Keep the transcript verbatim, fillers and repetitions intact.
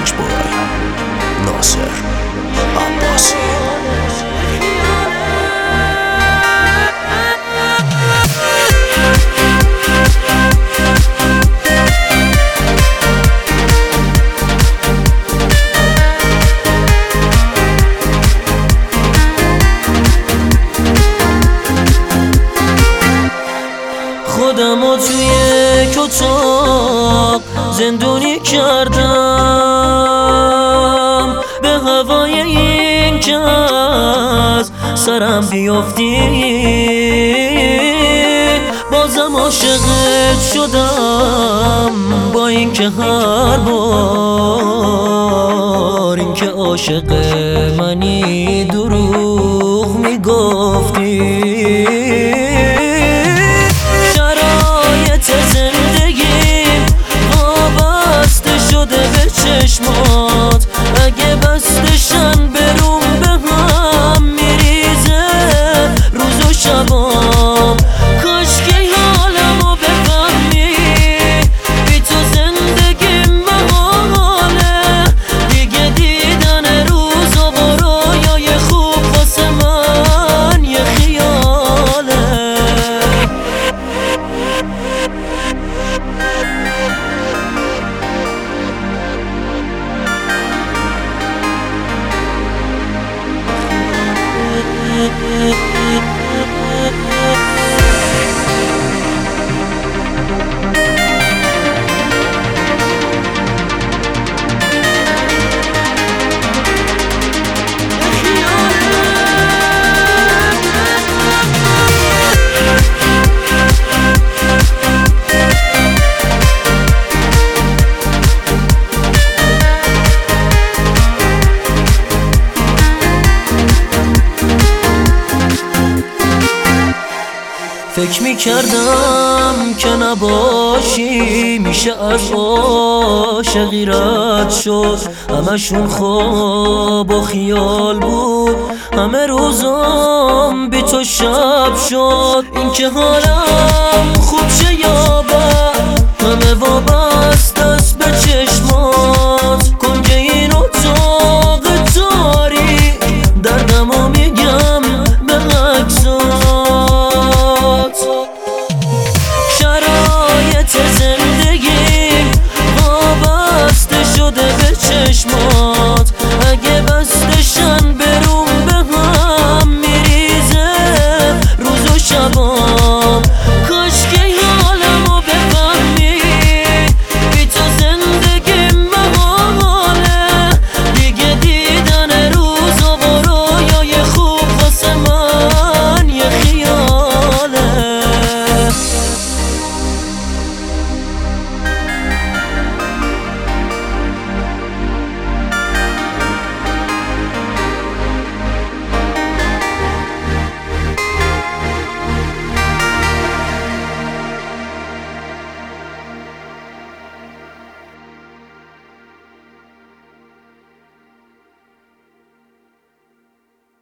Mix by ناصر عباسی. خودمو توی اتاق زندونی کردم، به هوای این که از سرم بیافتی. بازم عاشقت شدم، با این که هر بار این که عاشق منی دروغ میگفتی. چشمات اگه بستشن بروم به هم میریزه روز و شبام. کاش که حالمو بفهمی، بی تو زندگیم محاله. دیگه دیدن روز و برایای خوب واسه من یه خیاله. فکر میکردم که نباشی میشه از عاشقی رد شد. همشون خواب و خیال بود، همه روزم بی تو شب شد. این که حالم خوب شه یا بد، همه وابسته است به چشمات.